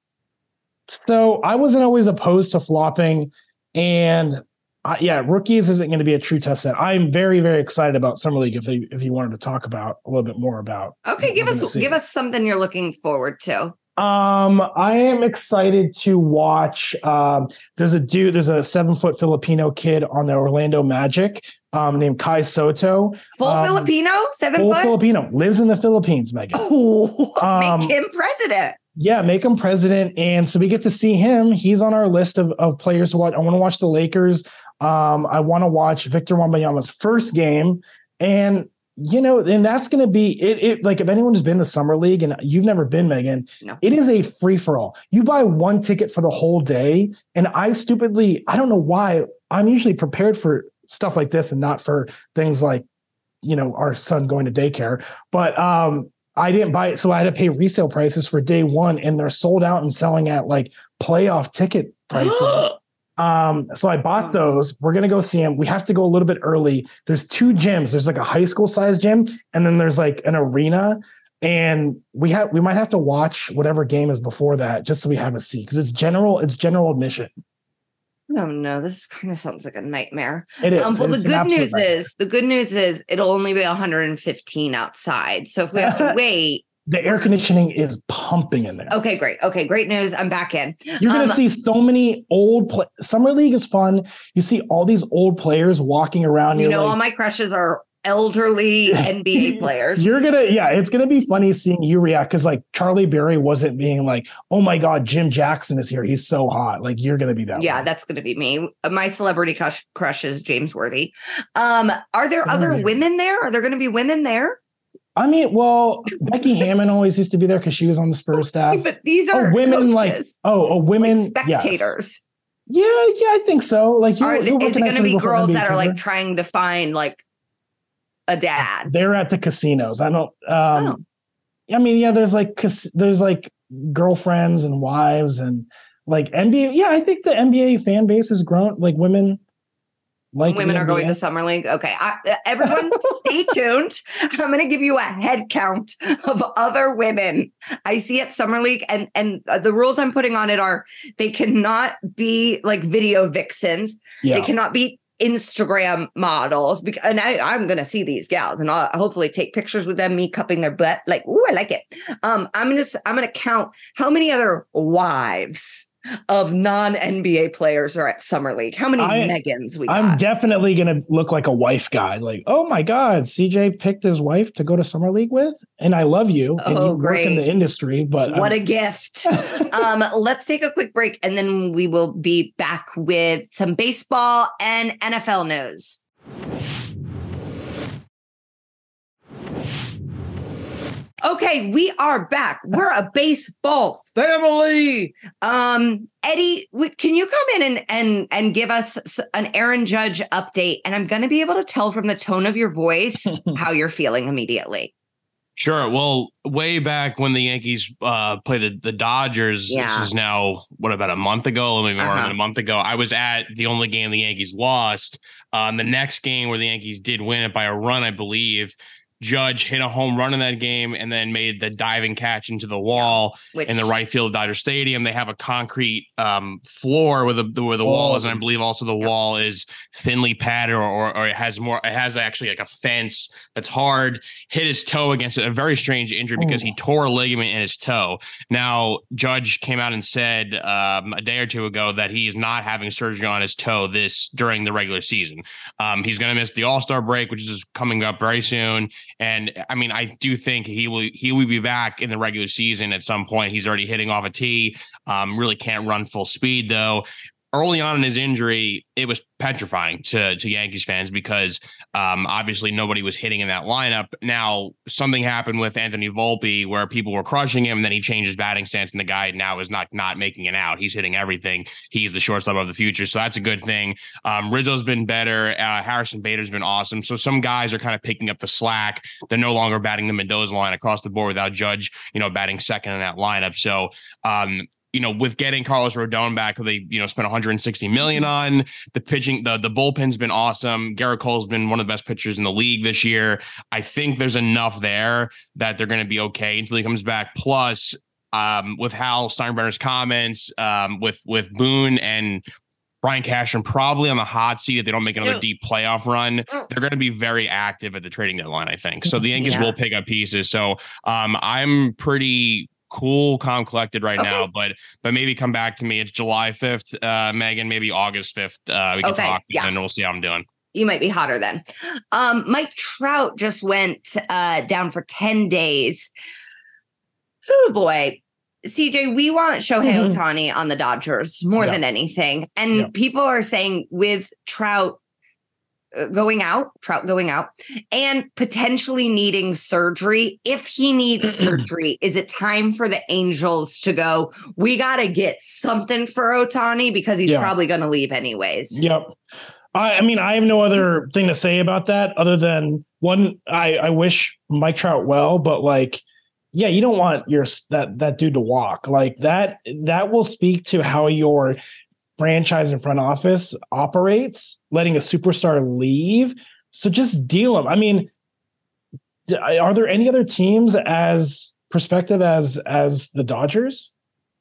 So I wasn't always opposed to flopping, and rookies isn't going to be a true test set. I'm very, very excited about Summer League. If you wanted to talk about a little bit more about. Okay, give us something you're looking forward to. I am excited to watch. There's a 7-foot Filipino kid on the Orlando Magic named Kai Soto. Filipino, 7 foot? Filipino, lives in the Philippines, Megan. Make him president. Yeah, make him president. And so we get to see him. He's on our list of players to watch. I want to watch the Lakers. I want to watch Victor Wembanyama's first game. And and that's going to be it. Like if anyone's been to Summer League and you've never been, Megan, It is a free for all. You buy one ticket for the whole day. And I don't know why I'm usually prepared for stuff like this and not for things like, our son going to daycare. But I didn't buy it. So I had to pay resale prices for day one, and they're sold out and selling at like playoff ticket prices. So I bought those. We're going to go see him. We have to go a little bit early. There's 2 gyms. There's like a high school sized gym, and then there's like an arena, and we might have to watch whatever game is before that just so we have a seat. Cause it's general admission. Oh no, this kind of sounds like a nightmare. It is. Well, the good news is it'll only be 115 outside. So if we have to wait, the air conditioning is pumping in there. Okay, great. Okay, great news. I'm back in. You're going to see so many Summer League is fun. You see all these old players walking around. All my crushes are elderly NBA players. It's gonna be funny seeing you react because like Charlie Berry wasn't being like, oh my God, Jim Jackson is here. He's so hot. Like you're gonna be that. Yeah, way. that's gonna be me. My celebrity crush is James Worthy. Are there other women there? Are there gonna be women there? I mean, well, Becky Hammond always used to be there because she was on the Spurs staff. But these are women coaches. Women like spectators. Yes. Yeah, I think so. Like, is it going to be girls that are like trying to find like a dad? They're at the casinos. I don't. I mean, yeah, there's like girlfriends and wives and like NBA. Yeah, I think the NBA fan base has grown. Like women. Like women are going to Summer League. Okay. Everyone stay tuned. I'm going to give you a head count of other women I see at Summer League. And the rules I'm putting on it are they cannot be like video vixens. Yeah. They cannot be Instagram models. And I'm going to see these gals and I'll hopefully take pictures with them, me cupping their butt. Like, ooh, I like it. I'm going to count how many other wives of non-NBA players are at Summer League. How many Megans we got? I'm definitely going to look like a wife guy. Like, oh my God, CJ picked his wife to go to Summer League with. And I love you. And you great. Work in the industry, but what a gift. Let's take a quick break and then we will be back with some baseball and NFL news. Okay, we are back. We're a baseball family. Eddie, can you come in and give us an Aaron Judge update? And I'm going to be able to tell from the tone of your voice how you're feeling immediately. Sure. Well, way back when the Yankees played the Dodgers, this is now, about a month ago, maybe more than a month ago, I was at the only game the Yankees lost. The next game where the Yankees did win it by a run, I believe, Judge hit a home run in that game and then made the diving catch into the wall in the right field of Dodger Stadium. They have a concrete floor where the wall is, and I believe also the wall is thinly padded or it has actually like a fence that's hard. Hit his toe against it, a very strange injury because he tore a ligament in his toe. Now, Judge came out and said a day or two ago that he is not having surgery on his toe during the regular season. He's going to miss the All-Star break, which is coming up very soon. And I mean, I do think he will be back in the regular season at some point. He's already hitting off a tee. Really can't run full speed though. Early on in his injury, it was petrifying to Yankees fans because obviously nobody was hitting in that lineup. Now, something happened with Anthony Volpe where people were crushing him, and then he changed his batting stance, and the guy now is not making it out. He's hitting everything. He's the shortstop of the future, so that's a good thing. Rizzo's been better. Harrison Bader's been awesome. So some guys are kind of picking up the slack. They're no longer batting the Mendoza line across the board without Judge, batting second in that lineup. So, with getting Carlos Rodon back, who they, spent $160 million on, the pitching, the bullpen's been awesome. Garrett Cole's been one of the best pitchers in the league this year. I think there's enough there that they're going to be okay until he comes back. Plus, with Hal Steinbrenner's comments, with Boone and Brian Cashman probably on the hot seat if they don't make another deep playoff run, they're going to be very active at the trading deadline, I think. So the Yankees will pick up pieces. So I'm pretty cool, calm, collected right now, but maybe come back to me. It's July 5th, Megan, maybe August 5th. We can talk and we'll see how I'm doing. You might be hotter then. Mike Trout just went down for 10 days. Oh boy. CJ, we want Shohei Ohtani on the Dodgers more than anything. And people are saying with Trout going out and potentially needing surgery. If he needs surgery, is it time for the Angels to go, we got to get something for Ohtani because he's probably going to leave anyways? Yep. I mean, I have no other thing to say about that other than one, I wish Mike Trout well, but like, you don't want that dude to walk like that. That will speak to how your franchise and front office operates, letting a superstar leave. So just deal him. I mean, are there any other teams as prospective as the Dodgers?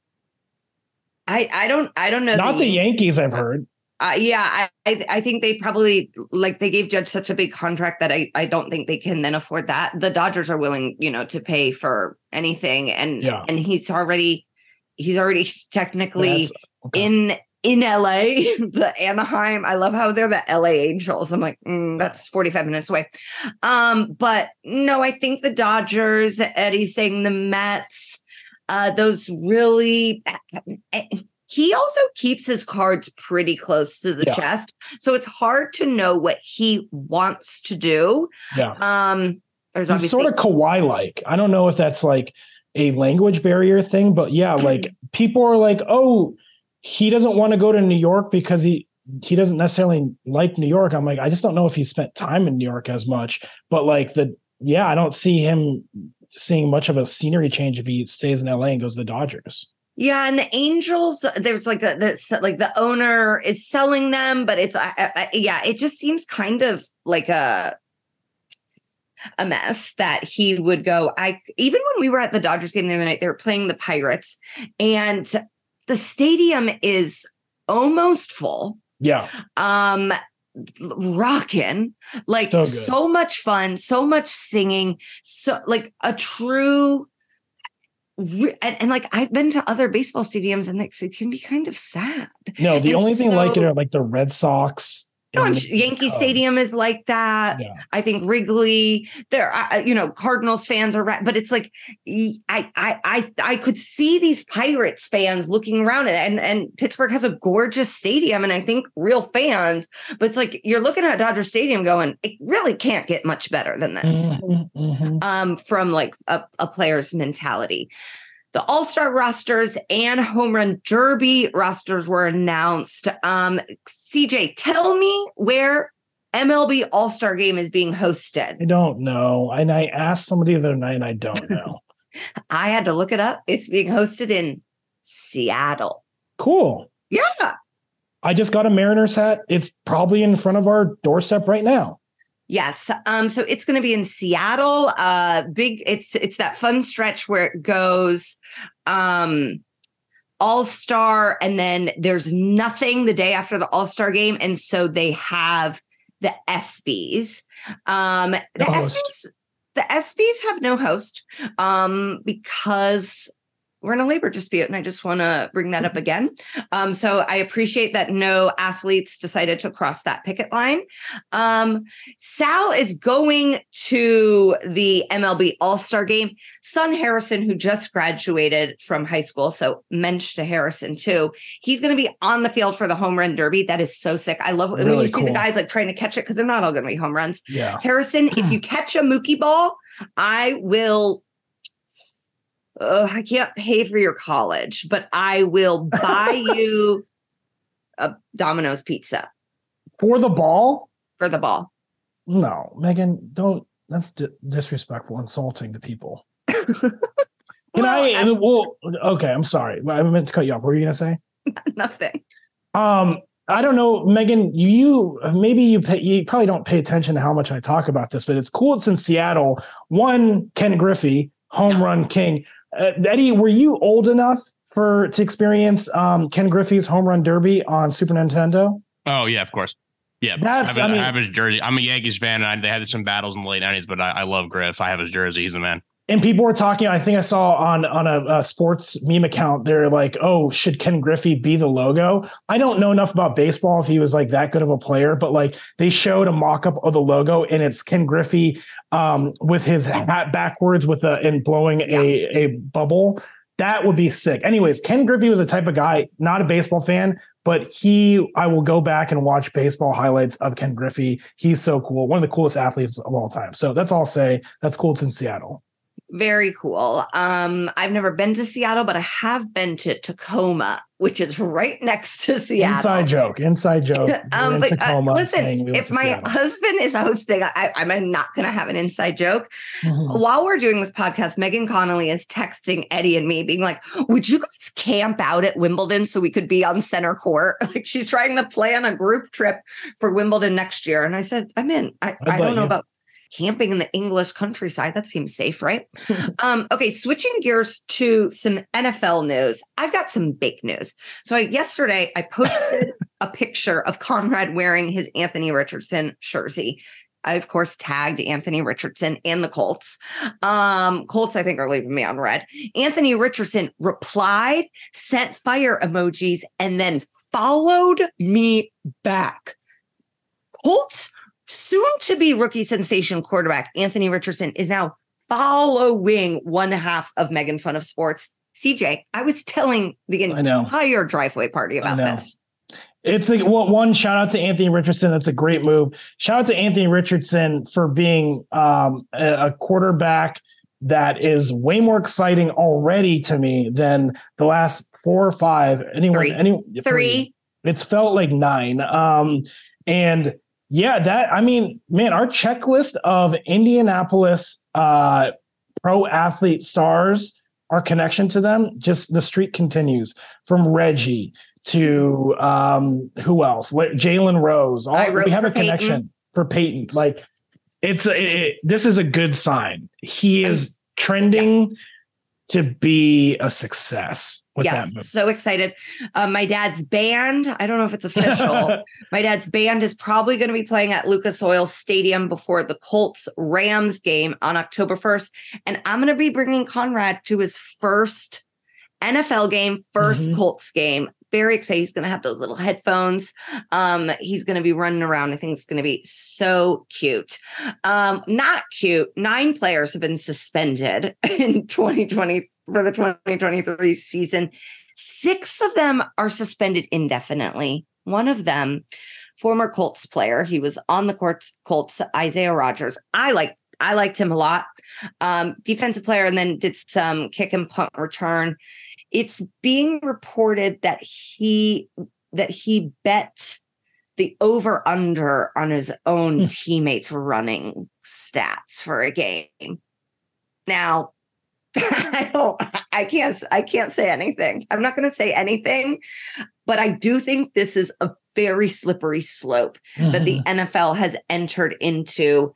I don't know. Not the Yankees, I've heard. I think they probably they gave Judge such a big contract that I don't think they can then afford that. The Dodgers are willing, to pay for anything, and he's already technically in in LA, the Anaheim. I love how they're the LA Angels. I'm like, that's 45 minutes away. But no, I think the Dodgers, Eddie saying the Mets, those really, he also keeps his cards pretty close to the chest. So it's hard to know what he wants to do. Yeah. There's He's sort of Kawhi-like. I don't know if that's like a language barrier thing, but yeah, like people are like, oh, he doesn't want to go to New York because he doesn't necessarily like New York. I'm like, I just don't know if he spent time in New York as much, but like I don't see him seeing much of a scenery change if he stays in LA and goes to the Dodgers. Yeah, and the Angels, there's like the owner is selling them, but it's it just seems kind of like a mess that he would go. Even when we were at the Dodgers game the other night, they were playing the Pirates, and the stadium is almost full. Yeah. Rocking, like so much fun, so much singing, so like a true. And like I've been to other baseball stadiums and it can be kind of sad. No, the only thing like it are like the Red Sox. No, Yankee Stadium is like that. Yeah. I think Wrigley. There, Cardinals fans are, but it's like I could see these Pirates fans looking around it, and Pittsburgh has a gorgeous stadium, and I think real fans. But it's like you're looking at Dodger Stadium, going, it really can't get much better than this. From like a player's mentality. The All-Star rosters and Home Run Derby rosters were announced. CJ, tell me where MLB All-Star Game is being hosted. I don't know. And I asked somebody the other night and I don't know. I had to look it up. It's being hosted in Seattle. Cool. Yeah. I just got a Mariners hat. It's probably in front of our doorstep right now. Yes. So it's going to be in Seattle. It's that fun stretch where it goes All-Star, and then there's nothing the day after the All-Star game. And so they have the ESPYs. The ESPYs have no host because we're in a labor dispute, and I just want to bring that up again. So I appreciate that no athletes decided to cross that picket line. Sal is going to the MLB All-Star Game. Son Harrison, who just graduated from high school, so mensch to Harrison too. He's going to be on the field for the Home Run Derby. That is so sick. I love when you see the guys like trying to catch it because they're not all going to be home runs. Yeah. Harrison, if you catch a Mookie ball, I will. I can't pay for your college, but I will buy you a Domino's pizza. For the ball? For the ball. No, Megan, don't. That's disrespectful, insulting to people. Okay, I'm sorry. I meant to cut you off. What were you going to say? Nothing. I don't know, Megan, you probably don't pay attention to how much I talk about this, but it's cool. It's in Seattle. One, Ken Griffey, home run king. Eddie, were you old enough to experience Ken Griffey's home run derby on Super Nintendo? Oh yeah, of course. Yeah, I have his jersey. I'm a Yankees fan, and they had some battles in the late 90s, but I love Griff. I have his jersey. He's the man. And people were talking, I think I saw on a sports meme account, they're like, oh, should Ken Griffey be the logo? I don't know enough about baseball if he was like that good of a player, but like they showed a mock-up of the logo, and it's Ken Griffey with his hat backwards and blowing a bubble. That would be sick. Anyways, Ken Griffey was a type of guy, not a baseball fan, but I will go back and watch baseball highlights of Ken Griffey. He's so cool. One of the coolest athletes of all time. So that's all I'll say. That's cool. It's in Seattle. Very cool. I've never been to Seattle, but I have been to Tacoma, which is right next to Seattle. Inside joke. Listen, if my husband is hosting, I'm not going to have an inside joke. Mm-hmm. While we're doing this podcast, Megan Connolly is texting Eddie and me being like, would you guys camp out at Wimbledon so we could be on center court? Like she's trying to plan a group trip for Wimbledon next year. And I said, I'm in. I don't know about camping in the English countryside. That seems safe, right? Okay, switching gears to some NFL news. I've got some big news. So yesterday I posted a picture of Conrad wearing his Anthony Richardson jersey. I, of course, tagged Anthony Richardson and the Colts. Colts, I think, are leaving me on red. Anthony Richardson replied, sent fire emojis, and then followed me back. Colts soon-to-be rookie sensation quarterback Anthony Richardson is now following one half of Megan Fun of Sports. CJ, I was telling the entire driveway party about this. It's like, well, one, shout out to Anthony Richardson. That's a great move. Shout out to Anthony Richardson for being a quarterback that is way more exciting already to me than the last 4 or 5. Three. It's felt like 9. And yeah, our checklist of Indianapolis pro athlete stars, our connection to them, just the streak continues from Reggie to who else? Jalen Rose. We have a connection for Peyton. Like this is a good sign. He is trending to be a success. Yes, so excited. My dad's band, I don't know if it's official. My dad's band is probably going to be playing at Lucas Oil Stadium before the Colts-Rams game on October 1st. And I'm going to be bringing Conrad to his first NFL game, Colts game. Very excited. He's going to have those little headphones. He's going to be running around. I think it's going to be so cute. Not cute. 9 players have been suspended in 2020 for the 2023 season. 6 of them are suspended indefinitely. One of them, former Colts player. He was on the Colts, Isaiah Rodgers. I liked him a lot. Defensive player, and then did some kick and punt return. It's being reported that he bet the over under on his own teammates running stats for a game. Now, I can't say anything. I'm not going to say anything, but I do think this is a very slippery slope that the NFL has entered into.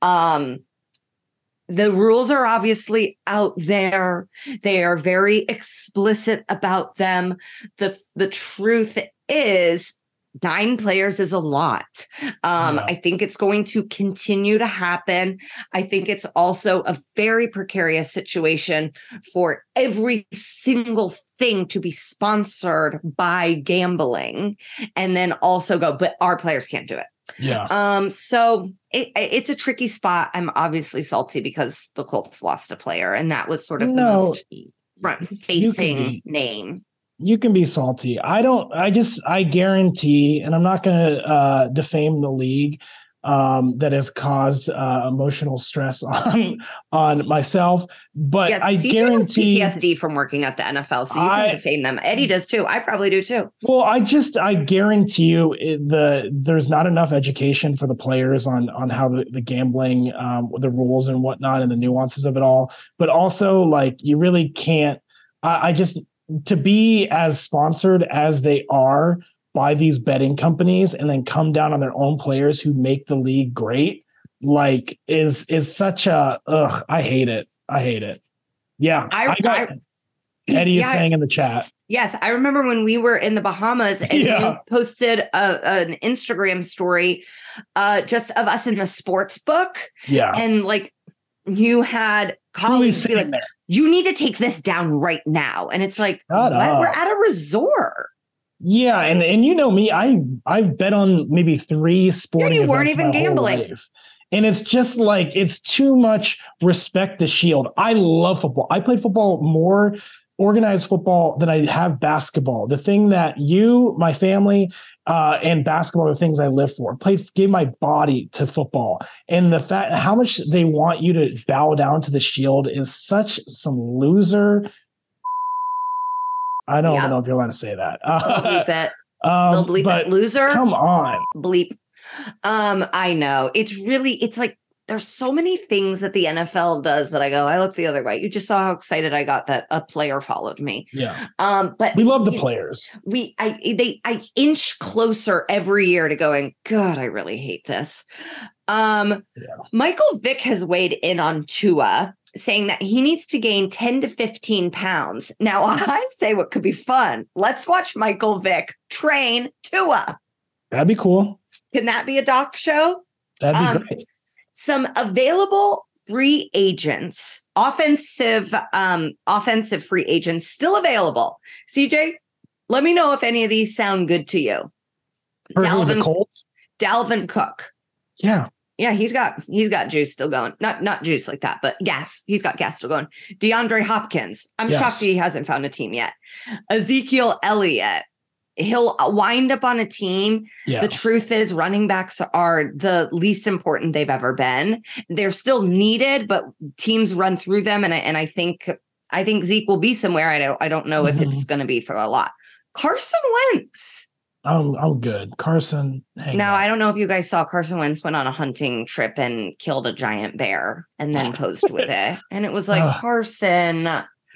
The rules are obviously out there. They are very explicit about them. The truth is 9 players is a lot. I think it's going to continue to happen. I think it's also a very precarious situation for every single thing to be sponsored by gambling and then also go, but our players can't do it. Yeah. So it's a tricky spot. I'm obviously salty because the Colts lost a player, and that was sort of the most front-facing name. You can be salty. I guarantee, and I'm not going to defame the league that has caused emotional stress on myself, but yes, I guarantee PTSD from working at the NFL. So you can defame them. Eddie does too. I probably do too. Well, I guarantee you there's not enough education for the players on how the gambling, the rules and whatnot, and the nuances of it all. But also, like, you really can't. To be as sponsored as they are by these betting companies and then come down on their own players who make the league great, like is such a, I hate it. Yeah. Eddie is saying in the chat. Yes. I remember when we were in the Bahamas and you posted an Instagram story just of us in the sports book. Yeah. And like, you had colleagues be like, you need to take this down right now. And it's like, what? We're at a resort. Yeah. And you know me, I've bet on maybe 3 sporting events. You weren't even gambling. And it's just like, it's too much respect to shield. I love football. I played football more organized football than I have basketball. The thing that my family, and basketball are the things I live for. Gave my body to football. And the fact how much they want you to bow down to the shield is such some loser. I don't even know if you're allowed to say that. They'll bleep it. They'll bleep it. Loser. Come on. Bleep. I know. It's like there's so many things that the NFL does that I go, I look the other way. You just saw how excited I got that a player followed me. Yeah. But we love the players. I inch closer every year to going, God, I really hate this. Michael Vick has weighed in on Tua, saying that he needs to gain 10 to 15 pounds. Now I say what could be fun. Let's watch Michael Vick train Tua. That'd be cool. Can that be a doc show? That'd be great. Some available free agents, offensive free agents still available. CJ, Let me know if any of these sound good to you. For who, the Colts? Dalvin Cook. Yeah. Yeah, he's got juice still going. Not juice like that, but gas. He's got gas still going. DeAndre Hopkins. I'm shocked he hasn't found a team yet. Ezekiel Elliott. He'll wind up on a team. Yeah. The truth is running backs are the least important they've ever been. They're still needed, but teams run through them. And I think Zeke will be somewhere. I don't know if it's going to be for a lot. Carson Wentz. I'm good. Carson. Now, I don't know if you guys saw Carson Wentz went on a hunting trip and killed a giant bear and then posed with it. And it was like, Carson,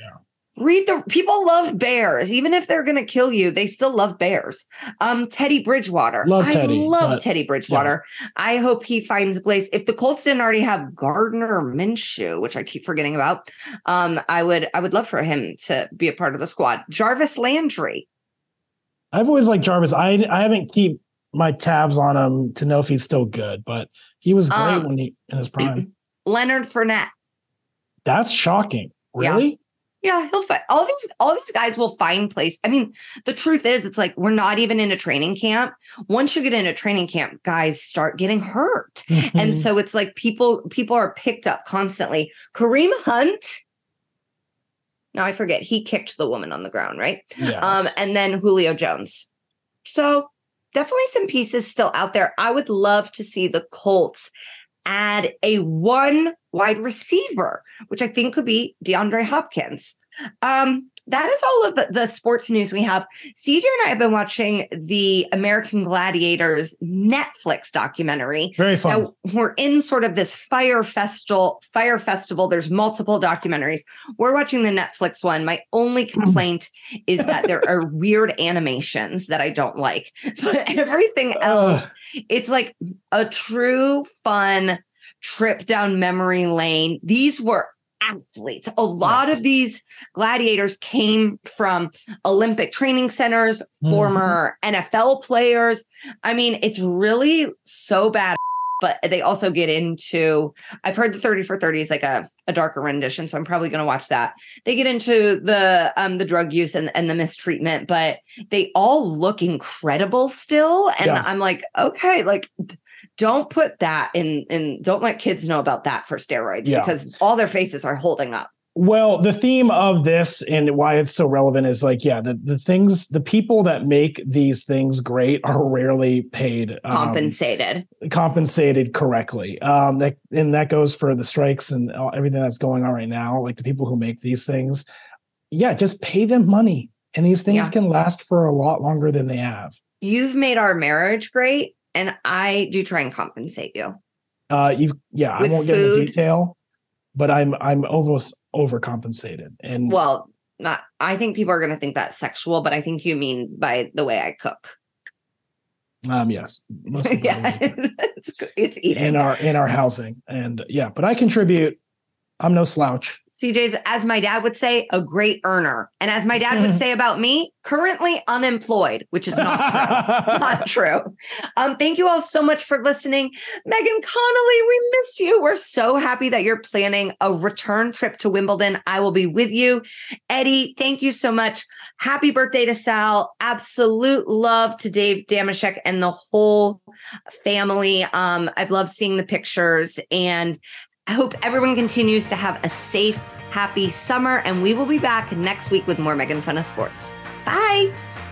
people love bears. Even if they're going to kill you, they still love bears. Teddy Bridgewater. I love Teddy Bridgewater. Yeah. I hope he finds a place. If the Colts didn't already have Gardner Minshew, which I keep forgetting about, I would love for him to be a part of the squad. Jarvis Landry. I've always liked Jarvis. I haven't keep my tabs on him to know if he's still good, but he was great when he in his prime. Leonard Fournette. That's shocking. Really? Yeah, he'll find all these guys will find place. I mean, the truth is, it's like we're not even in a training camp. Once you get into training camp, guys start getting hurt. And so it's like people are picked up constantly. Kareem Hunt. Now I forget. He kicked the woman on the ground, right? Yes. And then Julio Jones. So definitely some pieces still out there. I would love to see the Colts add a one wide receiver, which I think could be DeAndre Hopkins. That is all of the sports news we have. CJ and I have been watching the American Gladiators Netflix documentary. Very fun. Now, we're in sort of this fire festival. There's multiple documentaries. We're watching the Netflix one. My only complaint is that there are weird animations that I don't like. But everything else, it's like a true fun trip down memory lane. These were athletes. A lot of these gladiators came from Olympic training centers, former NFL players. I mean, it's really so bad, but they also get into, I've heard the 30 for 30 is like a darker rendition, so I'm probably going to watch that. They get into the drug use and the mistreatment, but they all look incredible still. And I'm like, okay, like, don't put that in, don't let kids know about that for steroids because all their faces are holding up. Well, the theme of this and why it's so relevant is like, the people that make these things great are rarely paid. Compensated correctly. That goes for the strikes and everything that's going on right now. Like the people who make these things, just pay them money. And these things can last for a lot longer than they have. You've made our marriage great. And I do try and compensate you. I won't get into detail, but I'm almost overcompensated. And I think people are going to think that's sexual, but I think you mean by the way I cook. Yes. It's eating in our housing, and but I contribute. I'm no slouch. CJ's, as my dad would say, a great earner. And as my dad would say about me, currently unemployed, which is not true. Not true. Thank you all so much for listening. Megan Connolly, we missed you. We're so happy that you're planning a return trip to Wimbledon. I will be with you. Eddie, thank you so much. Happy birthday to Sal. Absolute love to Dave Damashek and the whole family. I've loved seeing the pictures, and I hope everyone continues to have a safe, happy summer, and we will be back next week with more Megan Fun of Sports. Bye.